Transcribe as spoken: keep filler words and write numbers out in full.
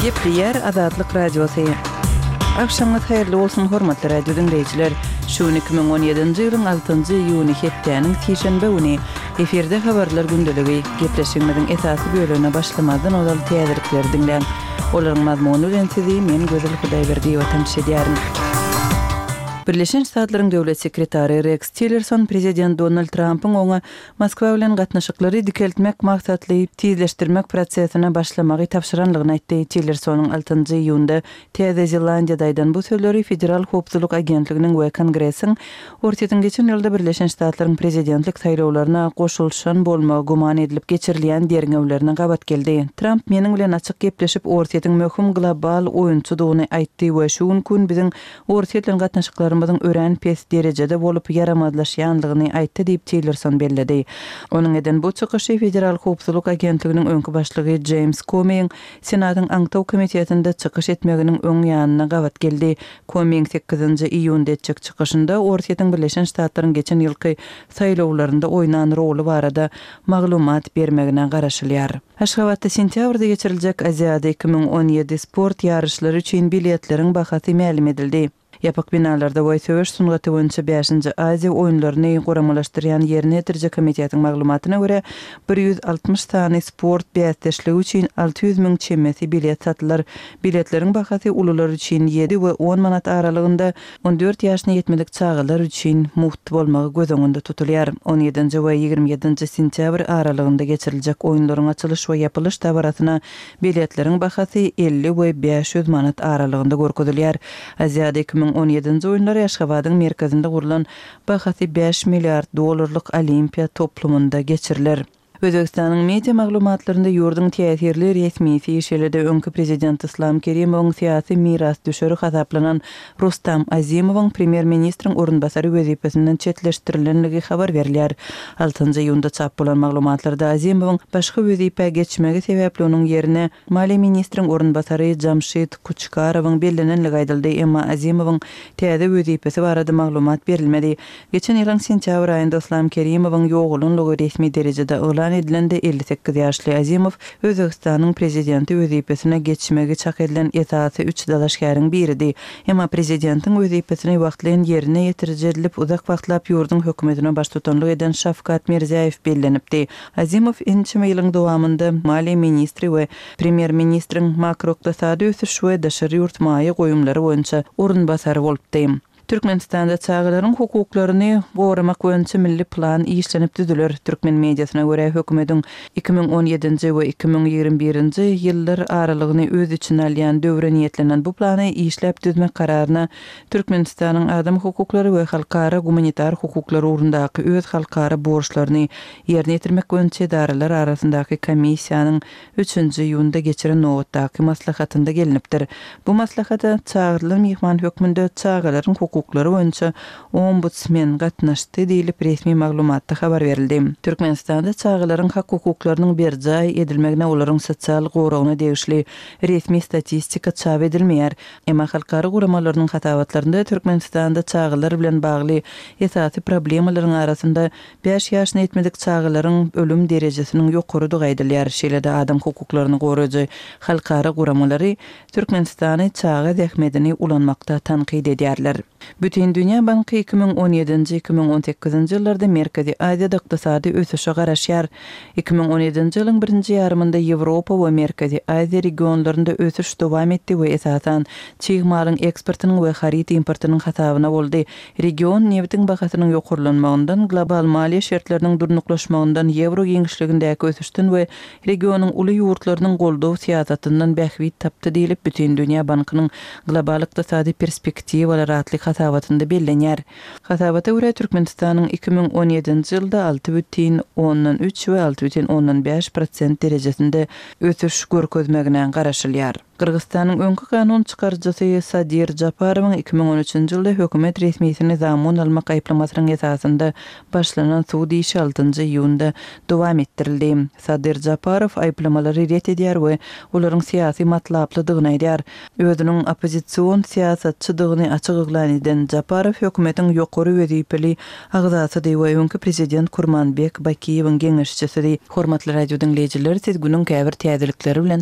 Gepleyer Azatlyk Radiosu. Akşamınız hayırlı olsun hormatly radio dinleyijiler. Şu iki bin on ýedinji ýylyň altynjy iýuny hetdäniň Tişenbe güni eferde habarlar gündeligi gepleşigimiň esasy bölümine başlamadan olal täzelikleri dinleň. Olaryň mazmuny bilen sizi men Gözel Hudaýberdi watan şedýärim. Birleşen Ştatlaryň döwlet sekretary Rex Tillerson prezident Donald Trump'yň oňa Moskwa bilen gatnaşyklary dikeltmek maksatly tizleşdirmek prosesine başlamagy tapşyranlygyny aýtdy. Tillersonyň altynjy iýunda Täze Zelandiýadaýdan bu sözleri Federal Howpsuzlyk Agentliginiň we Kongressiň ortadan geçen ýylda Birleşen Ştatlaryň prezidentlik saýlawlaryna goşulşan bolmagy guman edilip geçirilýän derňewlerine gabat geldi. Trump meniň bilen açyk gepleşip ortadan möhüm global oýunçydygyny aýtdy we şu gün biziň ortadan gatnaşyklary ören pes derejede bolup yaramadlaşýanlygyny aýtdy diýip Tillerson bellädi. Onuň eden bu çykyşy Federal Howpsuzlyk Agentliginiň öňkü başlygy James Comey Senatyň Aňtaw komitetinde çykyş etmeginiň öň ýanyna gabat geldi. Comey sekizinji iýunda etjek çykyşynda ortadan Birleşen Ştatlaryň geçen ýylky saýlawlarynda oýnan roli barada maglumat bermegine garaşylýar. Aşgabatda sentýabrda geçiriljek Aziýada iki bin on ýedi sport ýarışlary üçin biletleriň bahasy ma'lum edildi. Ýapyk binalarda we söwüş sungaty boýunça beşinji Aziýa oýunlaryny guramalashtyran ýerine ýetirjek komitetiň maglumatyna görä bir ýüz altymyş tany sport bäsdeşligi üçin alty ýüz miň çemmesi bilet satdylar. Biletleriň bahasy ulular üçin ýedi we on manat aralygynda, on dört ýaşyna ýetmedik çağalar üçin muht bolmagy göz öňünde tutulýar. on ýedinji we ýigirme ýedinji sentýabr aralygynda geçiriljek oýunlaryň açylyş we ýapylyş tabaratyna biletleriň bahasy elli we beş ýüz manat aralygynda görkezilýär. Aziýada iki bin on ýedinji oýunlar Aşgabatyň merkezinde gurulan bahasy beş milliard dollarlyk olimpiýa toplumunda geçirilir. Özbekistanyň media maglumatlarynda ýurdun täsirli resmi işelerde öňkü prezident Islam Kerimowyň syýasy miras düşeri hasaplanan Rustam Azimowyň premier ministriň orunbasary wezipesinden çetleşdirilenligi habar berilýär. altynjy iýunda çap bolan maglumatlarda Azimowyň başga wezipe geçmegi sebäpli onuň ýerine Maliýe ministriň orunbasary Jamshid Kuchkarowyň bellenenligi aýdyldy, emma Azimowyň täze wezipesi barada maglumat berilmedi. Geçen ýylyň sentýabr aýynda Islam Kerimowyň ýoğulunlygy resmi derejede elan edilende elli sekiz ýaşly Azimow Özbekistanyň prezidenti wezipesine geçmegi çak edilen esasy üç dalaşgaryň biridi. Emma prezidentiň wezipesini wagtlayan ýerine ýetirjilip uzak wagtlap ýurdun hökümetine baş tutanlyk eden Şafkat Mirziýew bellenipdi. Azimow inçe ýylyň dowamında Maliýe ministri we premier ministriň makroiqtisady ösüş we daşary ýurtmaýy goýumlary boýunça orunbasary bolupdy. Türkmenistanda çağalaryň hukuklaryny goramak boýunça milli plan işlenip düzüler. Türkmen mediasyna görä hökümetiň iki bin on ýedinji we iki bin ýigirme birinji ýyllar aralygyny öz içine alýan döwre niýetlenen bu plany işläp düzmek kararyna Türkmenistanyň adam hukuklary we halkara humanitar hukuklary urundaky öz halkara borçlaryny ýerine ýetirmek boýunça edaralar arasyndaky komissiýanyň üçünji iýunda geçiren nowatdaky maslahatynda gelinipdir. Bu maslahata çağrılan mehman hökmünde çağalaryň hukuklary boýunça ombudsman gatnaşdy diýilip resmi maglumatda habar berildi. Türkmenistanda çağalaryň hak hukuklarynyň berjaý edilmegine olaryň sosial goragyna degişli resmi statistika çap edilmeýär. Emma halkara guramalarynyň hatawatlarynda Türkmenistanda çağalar bilen bagly esasy problemalaryň arasynda beş ýaşyna ýetmedik çağalaryň ölüm derejesiniň ýokarydygy aýdylýar. Şeýle-de adam hukuklaryny goraýjy halkara guramalary Türkmenistany çağa zähmetini ulanmakda tanqid edýärler. Bütün Dünya Banky iki bin on ýedinji iki bin on sekizinji ýyllarda Merkezi Aziýada ykdysady ösüşe garaşýar. iki bin on ýedinji ýylyň birinji ýarymynda Ýewropa we Merkezi Aziýa regionlarynda ösüş dowam etdi we esasan çyýmalyň eksportynyň we harit importynyň hasabyna boldy. Region neftiň bahasynyň ýokarlanmagyndan, global maliýe şertleriniň durnuklaşmagyndan, ýewro giňişligindäki ösüşden we regionyň uly ýurtlarynyň goldaw siýasatyndan bähwit tapdy diýilip Bütün Dünya Bankynyň global ykdysady perspektiwalar atly hasawatynda bellenýär. Hasawata görä Türkmenistanyň iki bin on ýedinji ýylda alty бүтүn ondan üç we alty бүтүn ondan beş prosent derejesinde ösüş görkezmegine garaşylýar. Kırgızstanyň öňkü kanun çykarjysy Sadir Japarowyň iki bin on üçinji ýylda hökümet resmiýetini zamon almak aýplamasynyň esasynda başlanan suudi işi altynjy iýunda dowam etdirildi. Sadir Japarow aýplamalary ret edýär we olaryň syýasy matlaplydygyny aýdýar. Özüniň opozisiýon siýasatçydygyny açyk eglan eden Japarow hökümetiň ýokary wezipeli agzasy diýip öňkü prezident Kurmanbek Bakiýewiň geňeşçisi. Hormatly radio dinleýijiler, siz günüň käbir täzelikleri bilen